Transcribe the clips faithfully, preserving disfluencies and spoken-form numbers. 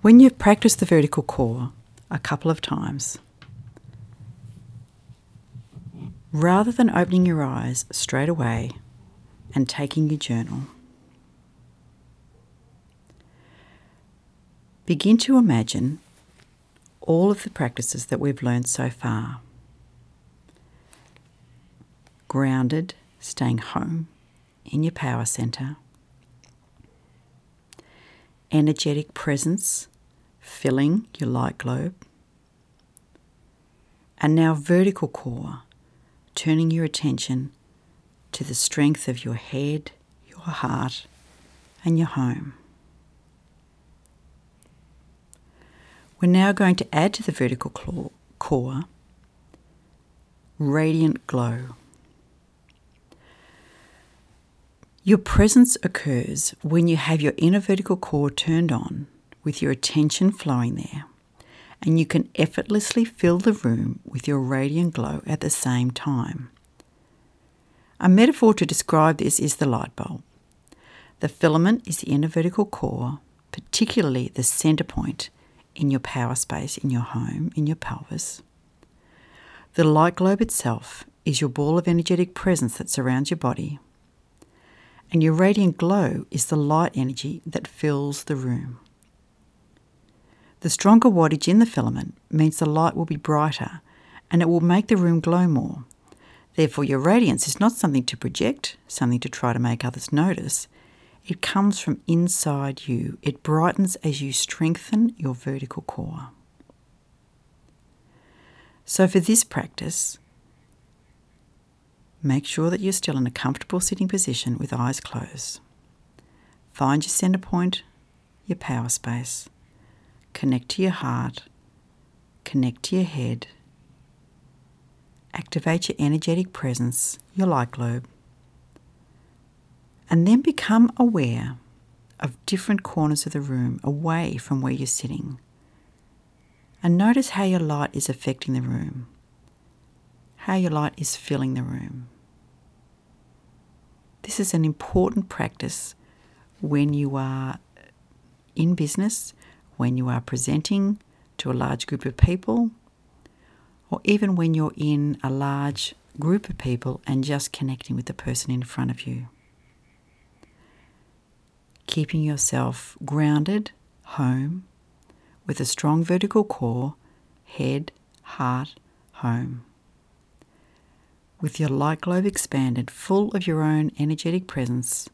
When you've practiced the vertical core a couple of times, rather than opening your eyes straight away and taking your journal, begin to imagine all of the practices that we've learned so far. Grounded, staying home in your power centre. Energetic presence, filling your light globe. And now vertical core, turning your attention to the strength of your head, your heart, and your home. We're now going to add to the vertical core radiant glow. Your presence occurs when you have your inner vertical core turned on with your attention flowing there, and you can effortlessly fill the room with your radiant glow at the same time. A metaphor to describe this is the light bulb. The filament is the inner vertical core, particularly the centre point in your power space, in your home, in your pelvis. The light globe itself is your ball of energetic presence that surrounds your body. And your radiant glow is the light energy that fills the room. The stronger wattage in the filament means the light will be brighter and it will make the room glow more. Therefore, your radiance is not something to project, something to try to make others notice. It comes from inside you. It brightens as you strengthen your vertical core. So for this practice, make sure that you're still in a comfortable sitting position with eyes closed. Find your centre point, your power space. Connect to your heart. Connect to your head. Activate your energetic presence, your light globe. And then become aware of different corners of the room away from where you're sitting. And notice how your light is affecting the room. How your light is filling the room. This is an important practice when you are in business, when you are presenting to a large group of people, or even when you're in a large group of people and just connecting with the person in front of you. Keeping yourself grounded, home, with a strong vertical core, head, heart, home. With your light globe expanded, full of your own energetic presence.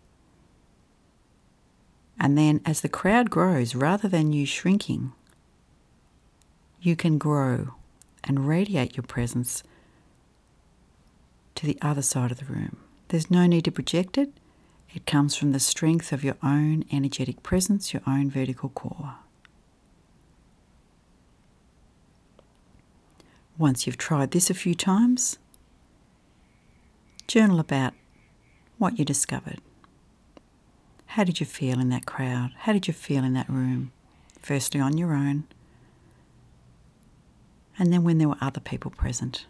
And then as the crowd grows, rather than you shrinking, you can grow and radiate your presence to the other side of the room. There's no need to project it. It comes from the strength of your own energetic presence, your own vertical core. Once you've tried this a few times, journal about what you discovered. How did you feel in that crowd? How did you feel in that room? Firstly on your own, and then when there were other people present.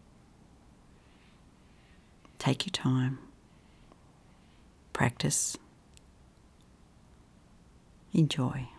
Take your time. Practice. Enjoy.